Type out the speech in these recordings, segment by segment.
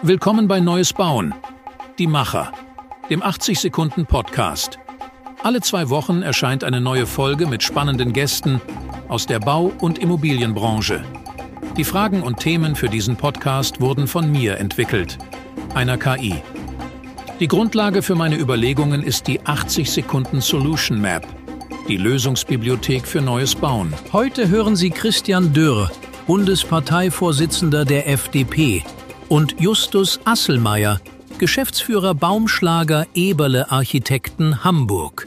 Willkommen bei Neues Bauen. Die Macher, dem 80-Sekunden-Podcast. Alle 2 Wochen erscheint eine neue Folge mit spannenden Gästen aus der Bau- und Immobilienbranche. Die Fragen und Themen für diesen Podcast wurden von mir entwickelt, einer KI. Die Grundlage für meine Überlegungen ist die 80-Sekunden-Solution Map, die Lösungsbibliothek für Neues Bauen. Heute hören Sie Christian Dürr, Bundesparteivorsitzender der FDP, und Justus Asselmeier, Geschäftsführer Baumschlager Eberle Architekten Hamburg.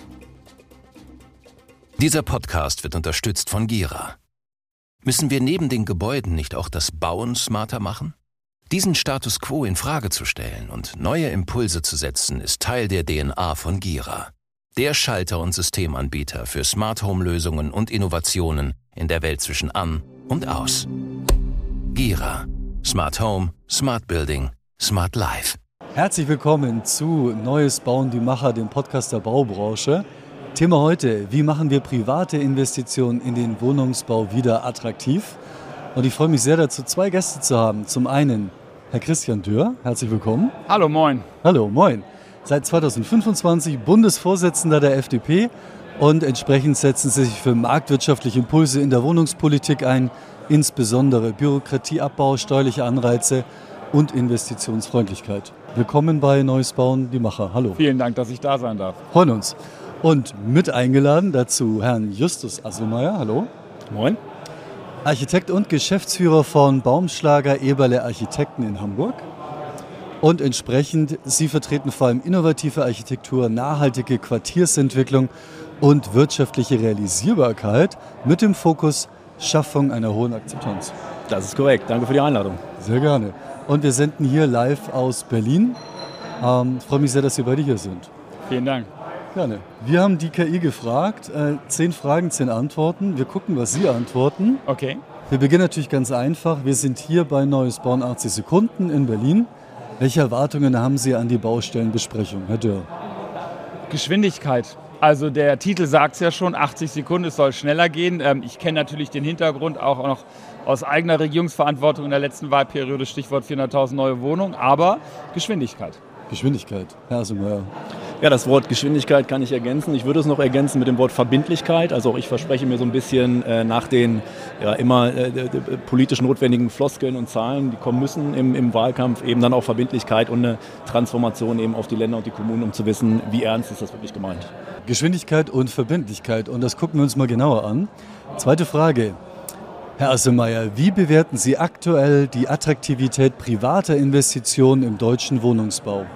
Dieser Podcast wird unterstützt von Gira. Müssen wir neben den Gebäuden nicht auch das Bauen smarter machen? Diesen Status quo in Frage zu stellen und neue Impulse zu setzen, ist Teil der DNA von Gira. Der Schalter- und Systemanbieter für Smart Home Lösungen und Innovationen in der Welt zwischen an und aus. Gira. Smart Home, Smart Building, Smart Life. Herzlich willkommen zu Neues Bauen, die Macher, dem Podcast der Baubranche. Thema heute: Wie machen wir private Investitionen in den Wohnungsbau wieder attraktiv? Und ich freue mich sehr dazu, 2 Gäste zu haben. Zum einen Herr Christian Dürr, herzlich willkommen. Hallo, moin. Hallo, moin. Seit 2025 Bundesvorsitzender der FDP und entsprechend setzen Sie sich für marktwirtschaftliche Impulse in der Wohnungspolitik ein, insbesondere Bürokratieabbau, steuerliche Anreize und Investitionsfreundlichkeit. Willkommen bei Neues Bauen, die Macher. Hallo. Vielen Dank, dass ich da sein darf. Freuen uns. Und mit eingeladen dazu Herrn Justus Asselmeier. Hallo. Moin. Architekt und Geschäftsführer von Baumschlager Eberle Architekten in Hamburg. Und entsprechend, Sie vertreten vor allem innovative Architektur, nachhaltige Quartiersentwicklung und wirtschaftliche Realisierbarkeit mit dem Fokus Schaffung einer hohen Akzeptanz. Das ist korrekt. Danke für die Einladung. Sehr gerne. Und wir senden hier live aus Berlin. Ich freue mich sehr, dass Sie beide hier sind. Vielen Dank. Gerne. Wir haben die KI gefragt. 10 Fragen, 10 Antworten. Wir gucken, was Sie antworten. Okay. Wir beginnen natürlich ganz einfach. Wir sind hier bei Neues Bauen 80 Sekunden in Berlin. Welche Erwartungen haben Sie an die Baustellenbesprechung, Herr Dürr? Geschwindigkeit. Also der Titel sagt es ja schon, 80 Sekunden, es soll schneller gehen. Ich kenne natürlich den Hintergrund auch noch aus eigener Regierungsverantwortung in der letzten Wahlperiode, Stichwort 400.000 neue Wohnungen, aber Geschwindigkeit. Geschwindigkeit, Herr Asselmeier. Ja, das Wort Geschwindigkeit kann ich ergänzen. Ich würde es noch ergänzen mit dem Wort Verbindlichkeit. Also auch ich verspreche mir so ein bisschen nach den immer politisch notwendigen Floskeln und Zahlen, die kommen müssen im Wahlkampf, eben dann auch Verbindlichkeit und eine Transformation eben auf die Länder und die Kommunen, um zu wissen, wie ernst ist das wirklich gemeint. Geschwindigkeit und Verbindlichkeit, und das gucken wir uns mal genauer an. Zweite Frage. Herr Asselmeier, wie bewerten Sie aktuell die Attraktivität privater Investitionen im deutschen Wohnungsbau?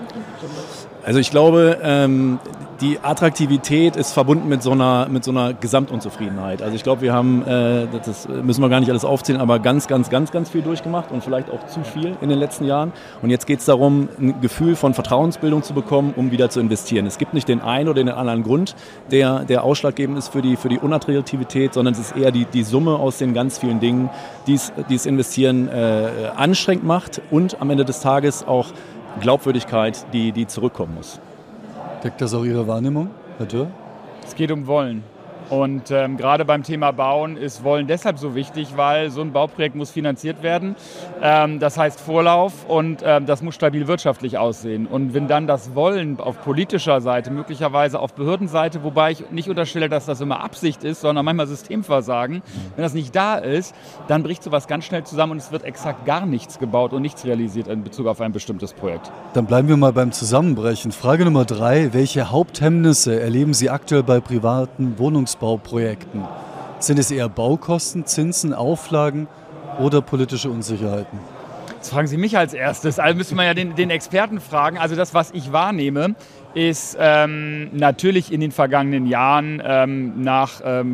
Also ich glaube, die Attraktivität ist verbunden mit so einer Gesamtunzufriedenheit. Also ich glaube, wir haben, das müssen wir gar nicht alles aufzählen, aber ganz viel durchgemacht und vielleicht auch zu viel in den letzten Jahren. Und jetzt geht es darum, ein Gefühl von Vertrauensbildung zu bekommen, um wieder zu investieren. Es gibt nicht den einen oder den anderen Grund, der ausschlaggebend ist für die Unattraktivität, sondern es ist eher die Summe aus den ganz vielen Dingen, die es Investieren anstrengend macht und am Ende des Tages auch Glaubwürdigkeit, die zurückkommen muss. Deckt das auch Ihre Wahrnehmung, Herr Dürr? Es geht um Wollen. Und gerade beim Thema Bauen ist Wollen deshalb so wichtig, weil so ein Bauprojekt muss finanziert werden. Das heißt Vorlauf, und das muss stabil wirtschaftlich aussehen. Und wenn dann das Wollen auf politischer Seite, möglicherweise auf Behördenseite, wobei ich nicht unterstelle, dass das immer Absicht ist, sondern manchmal Systemversagen, wenn das nicht da ist, dann bricht sowas ganz schnell zusammen und es wird exakt gar nichts gebaut und nichts realisiert in Bezug auf ein bestimmtes Projekt. Dann bleiben wir mal beim Zusammenbrechen. Frage Nummer 3. Welche Haupthemmnisse erleben Sie aktuell bei privaten Wohnungsbauprojekten? Sind es eher Baukosten, Zinsen, Auflagen oder politische Unsicherheiten? Jetzt fragen Sie mich als erstes. Also müssen wir ja den Experten fragen. Also das, was ich wahrnehme, ist natürlich in den vergangenen Jahren nach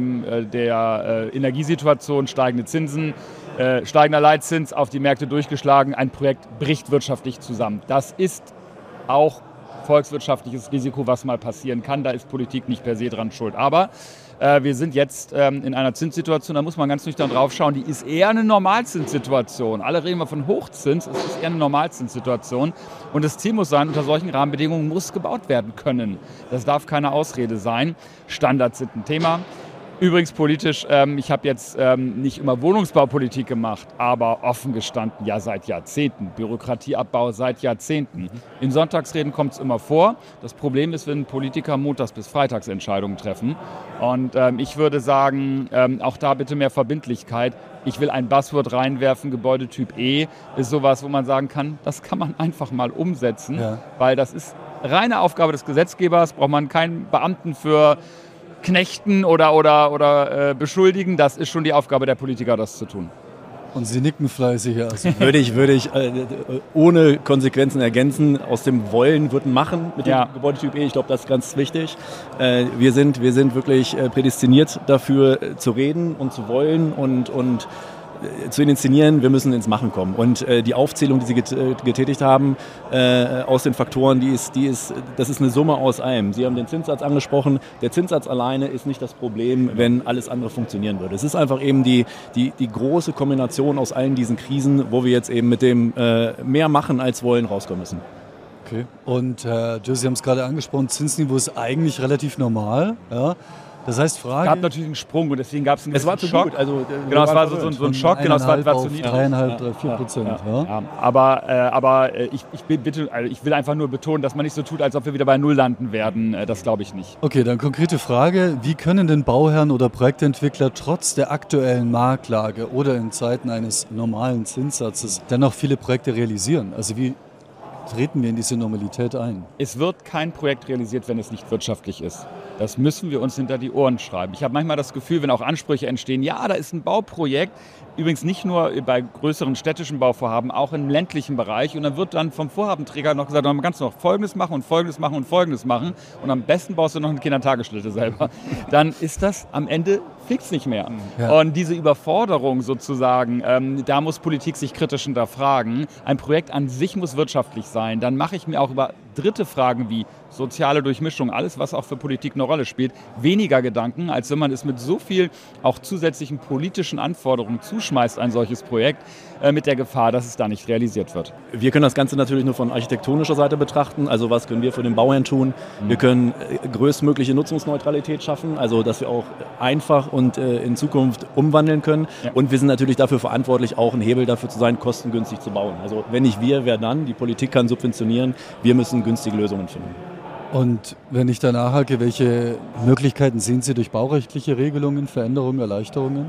der Energiesituation steigende Zinsen, steigender Leitzins auf die Märkte durchgeschlagen. Ein Projekt bricht wirtschaftlich zusammen. Das ist auch volkswirtschaftliches Risiko, was mal passieren kann. Da ist Politik nicht per se dran schuld. Aber wir sind jetzt in einer Zinssituation, da muss man ganz nüchtern drauf schauen, die ist eher eine Normalzinssituation. Alle reden wir von Hochzins, es ist eher eine Normalzinssituation. Und das Ziel muss sein, unter solchen Rahmenbedingungen muss gebaut werden können. Das darf keine Ausrede sein. Standards sind ein Thema. Übrigens politisch, ich habe jetzt nicht immer Wohnungsbaupolitik gemacht, aber offen gestanden, ja seit Jahrzehnten. Bürokratieabbau seit Jahrzehnten. In Sonntagsreden kommt es immer vor. Das Problem ist, wenn Politiker montags bis freitags Entscheidungen treffen. Und ich würde sagen, auch da bitte mehr Verbindlichkeit. Ich will ein Buzzword reinwerfen, Gebäudetyp E ist sowas, wo man sagen kann, das kann man einfach mal umsetzen, weil das ist reine Aufgabe des Gesetzgebers, braucht man keinen Beamten für knechten oder beschuldigen, das ist schon die Aufgabe der Politiker, das zu tun. Und Sie nicken fleißig. Also. Würde ich ohne Konsequenzen ergänzen. Aus dem Wollen wird ein Machen mit dem Gebäudetyp E. Ich glaube, das ist ganz wichtig. Wir sind wirklich prädestiniert dafür, zu reden und zu wollen und zu inszenieren. Wir müssen ins Machen kommen. Und die Aufzählung, die Sie getätigt haben, aus den Faktoren, das ist eine Summe aus allem. Sie haben den Zinssatz angesprochen. Der Zinssatz alleine ist nicht das Problem, wenn alles andere funktionieren würde. Es ist einfach eben die große Kombination aus allen diesen Krisen, wo wir jetzt eben mit dem mehr machen als wollen rauskommen müssen. Okay. Und Joe, Sie haben es gerade angesprochen, Zinsniveau ist eigentlich relativ normal. Ja? Das heißt, Frage... Es gab natürlich einen Sprung und deswegen gab es einen Schock. Gut. Also, genau, es war so ein Schock. Genau, es war zu niedrig. 3,5-4%. Aber ich will einfach nur betonen, dass man nicht so tut, als ob wir wieder bei Null landen werden. Das glaube ich nicht. Okay, dann konkrete Frage. Wie können denn Bauherren oder Projektentwickler trotz der aktuellen Marktlage oder in Zeiten eines normalen Zinssatzes dennoch viele Projekte realisieren? Also wie treten wir in diese Normalität ein? Es wird kein Projekt realisiert, wenn es nicht wirtschaftlich ist. Das müssen wir uns hinter die Ohren schreiben. Ich habe manchmal das Gefühl, wenn auch Ansprüche entstehen, ja, da ist ein Bauprojekt, übrigens nicht nur bei größeren städtischen Bauvorhaben, auch im ländlichen Bereich. Und dann wird dann vom Vorhabenträger noch gesagt, man kann noch Folgendes machen und Folgendes machen und Folgendes machen. Und am besten baust du noch eine Kindertagesstätte selber. Dann ist das am Ende fix nicht mehr. Ja. Und diese Überforderung sozusagen, da muss Politik sich kritisch hinterfragen. Ein Projekt an sich muss wirtschaftlich sein. Dann mache ich mir auch über dritte Fragen wie soziale Durchmischung, alles, was auch für Politik eine Rolle spielt, weniger Gedanken, als wenn man es mit so viel auch zusätzlichen politischen Anforderungen zuschmeißt, ein solches Projekt, mit der Gefahr, dass es da nicht realisiert wird. Wir können das Ganze natürlich nur von architektonischer Seite betrachten. Also was können wir für den Bauherrn tun? Wir können größtmögliche Nutzungsneutralität schaffen, also dass wir auch einfach und in Zukunft umwandeln können. Ja. Und wir sind natürlich dafür verantwortlich, auch ein Hebel dafür zu sein, kostengünstig zu bauen. Also wenn nicht wir, wer dann? Die Politik kann subventionieren. Wir müssen günstige Lösungen finden. Und wenn ich danach hake, welche Möglichkeiten sehen Sie durch baurechtliche Regelungen, Veränderungen, Erleichterungen?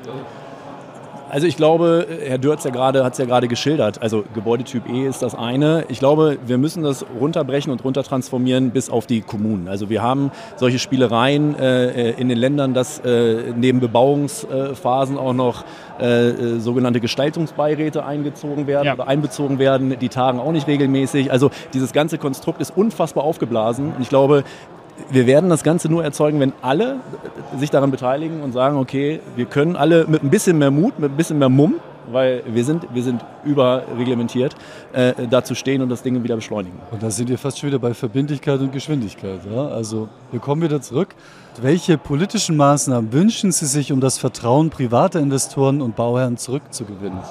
Also ich glaube, Herr Dürr hat es ja gerade geschildert, also Gebäudetyp E ist das eine. Ich glaube, wir müssen das runterbrechen und runtertransformieren bis auf die Kommunen. Also wir haben solche Spielereien in den Ländern, dass neben Bebauungsphasen auch noch sogenannte Gestaltungsbeiräte einbezogen werden. Die tagen auch nicht regelmäßig. Also dieses ganze Konstrukt ist unfassbar aufgeblasen und ich glaube, wir werden das Ganze nur erzeugen, wenn alle sich daran beteiligen und sagen, okay, wir können alle mit ein bisschen mehr Mut, mit ein bisschen mehr Mumm, weil wir sind überreglementiert, dazu stehen und das Ding wieder beschleunigen. Und da sind wir fast schon wieder bei Verbindlichkeit und Geschwindigkeit. Ja? Also wir kommen wieder zurück. Welche politischen Maßnahmen wünschen Sie sich, um das Vertrauen privater Investoren und Bauherren zurückzugewinnen?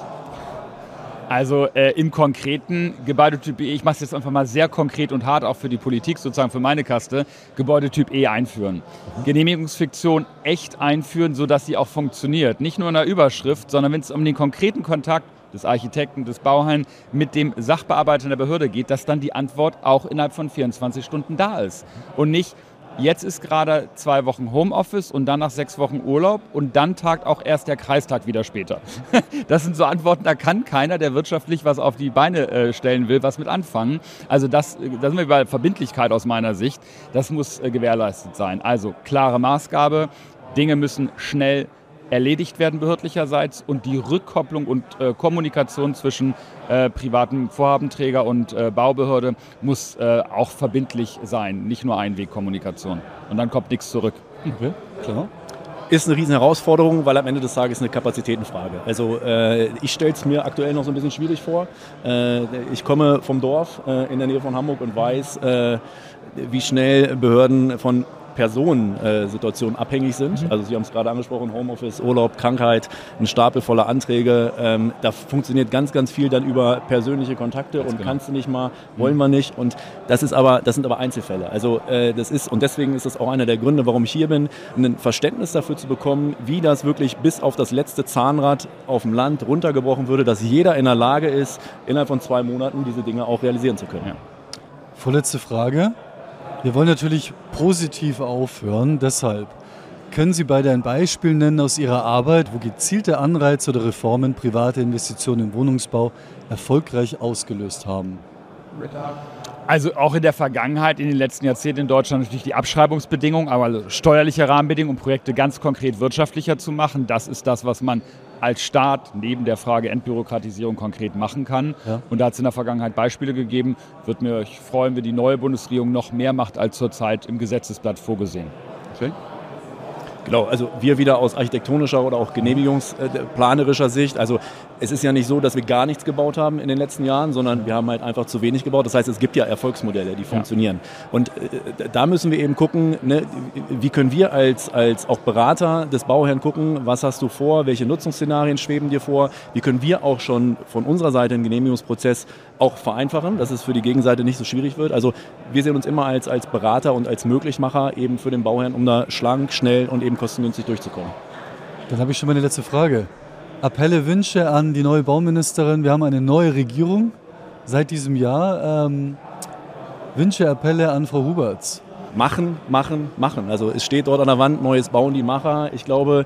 Also im konkreten Gebäudetyp E, ich mache es jetzt einfach mal sehr konkret und hart, auch für die Politik, sozusagen für meine Kaste, Gebäudetyp E einführen. Genehmigungsfiktion echt einführen, sodass sie auch funktioniert. Nicht nur in der Überschrift, sondern wenn es um den konkreten Kontakt des Architekten, des Bauherrn mit dem Sachbearbeiter in der Behörde geht, dass dann die Antwort auch innerhalb von 24 Stunden da ist. Und nicht, jetzt ist gerade 2 Wochen Homeoffice und danach 6 Wochen Urlaub und dann tagt auch erst der Kreistag wieder später. Das sind so Antworten, da kann keiner, der wirtschaftlich was auf die Beine stellen will, was mit anfangen. Also da sind wir bei Verbindlichkeit aus meiner Sicht. Das muss gewährleistet sein. Also klare Maßgabe, Dinge müssen schnell erledigt werden behördlicherseits und die Rückkopplung und Kommunikation zwischen privaten Vorhabenträger und Baubehörde muss auch verbindlich sein, nicht nur Einwegkommunikation. Und dann kommt nichts zurück. Okay, klar. Ist eine riesen Herausforderung, weil am Ende des Tages eine Kapazitätenfrage. Also ich stelle es mir aktuell noch so ein bisschen schwierig vor. Ich komme vom Dorf in der Nähe von Hamburg und weiß, wie schnell Behörden von Personensituationen abhängig sind. Also Sie haben es gerade angesprochen, Homeoffice, Urlaub, Krankheit, ein Stapel voller Anträge. Da funktioniert ganz, ganz viel dann über persönliche Kontakte und kannst du nicht mal, wollen wir nicht. Und das sind aber Einzelfälle. Also und deswegen ist das auch einer der Gründe, warum ich hier bin, ein Verständnis dafür zu bekommen, wie das wirklich bis auf das letzte Zahnrad auf dem Land runtergebrochen würde, dass jeder in der Lage ist, innerhalb von 2 Monaten diese Dinge auch realisieren zu können. Ja. Vorletzte Frage. Wir wollen natürlich positiv aufhören, deshalb können Sie beide ein Beispiel nennen aus Ihrer Arbeit, wo gezielte Anreize oder Reformen private Investitionen im Wohnungsbau erfolgreich ausgelöst haben? Also auch in der Vergangenheit, in den letzten Jahrzehnten in Deutschland natürlich die Abschreibungsbedingungen, aber steuerliche Rahmenbedingungen, um Projekte ganz konkret wirtschaftlicher zu machen. Das ist das, was man als Staat neben der Frage Entbürokratisierung konkret machen kann. Ja. Und da hat es in der Vergangenheit Beispiele gegeben. Würde mich freuen, wenn die neue Bundesregierung noch mehr macht als zurzeit im Gesetzesblatt vorgesehen. Okay. Genau, also wir wieder aus architektonischer oder auch genehmigungsplanerischer Sicht. Also es ist ja nicht so, dass wir gar nichts gebaut haben in den letzten Jahren, sondern wir haben halt einfach zu wenig gebaut. Das heißt, es gibt ja Erfolgsmodelle, die funktionieren. Und da müssen wir eben gucken, ne, wie können wir als auch Berater des Bauherrn gucken, was hast du vor, welche Nutzungsszenarien schweben dir vor, wie können wir auch schon von unserer Seite den Genehmigungsprozess auch vereinfachen, dass es für die Gegenseite nicht so schwierig wird. Also wir sehen uns immer als Berater und als Möglichmacher eben für den Bauherrn, um da schlank, schnell und eben kostengünstig durchzukommen. Dann habe ich schon meine letzte Frage. Appelle, Wünsche an die neue Bauministerin. Wir haben eine neue Regierung seit diesem Jahr. Wünsche, Appelle an Frau Huberts. Machen. Also es steht dort an der Wand, Neues bauen die Macher. Ich glaube,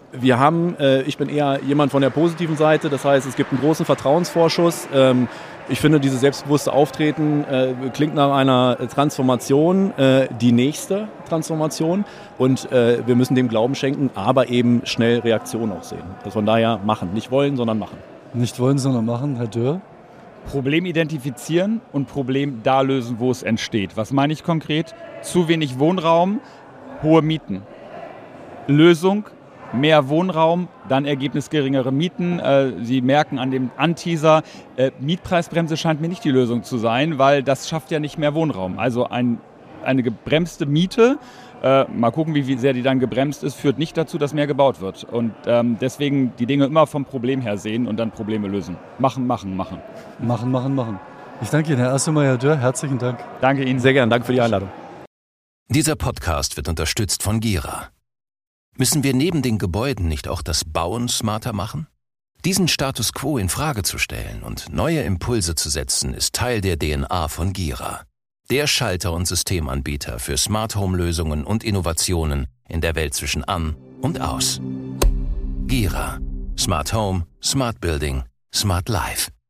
ich bin eher jemand von der positiven Seite. Das heißt, es gibt einen großen Vertrauensvorschuss. Ich finde, dieses selbstbewusste Auftreten klingt nach einer Transformation, die nächste Transformation. Und wir müssen dem Glauben schenken, aber eben schnell Reaktionen auch sehen. Also von daher machen. Nicht wollen, sondern machen. Nicht wollen, sondern machen, Herr Dürr? Problem identifizieren und Problem da lösen, wo es entsteht. Was meine ich konkret? Zu wenig Wohnraum, hohe Mieten. Lösung: mehr Wohnraum, dann Ergebnis geringere Mieten. Sie merken an dem Anteaser, Mietpreisbremse scheint mir nicht die Lösung zu sein, weil das schafft ja nicht mehr Wohnraum. Also eine gebremste Miete, mal gucken, wie sehr die dann gebremst ist, führt nicht dazu, dass mehr gebaut wird. Und deswegen die Dinge immer vom Problem her sehen und dann Probleme lösen. Machen. Ich danke Ihnen, Herr Assemeyer, Herr Dürr, herzlichen Dank. Danke Ihnen. Sehr gern, danke für die Einladung. Dieser Podcast wird unterstützt von Gera. Müssen wir neben den Gebäuden nicht auch das Bauen smarter machen? Diesen Status quo in Frage zu stellen und neue Impulse zu setzen, ist Teil der DNA von Gera. Der Schalter- und Systemanbieter für Smart-Home-Lösungen und Innovationen in der Welt zwischen an und aus. Gera. Smart Home, Smart Building, Smart Life.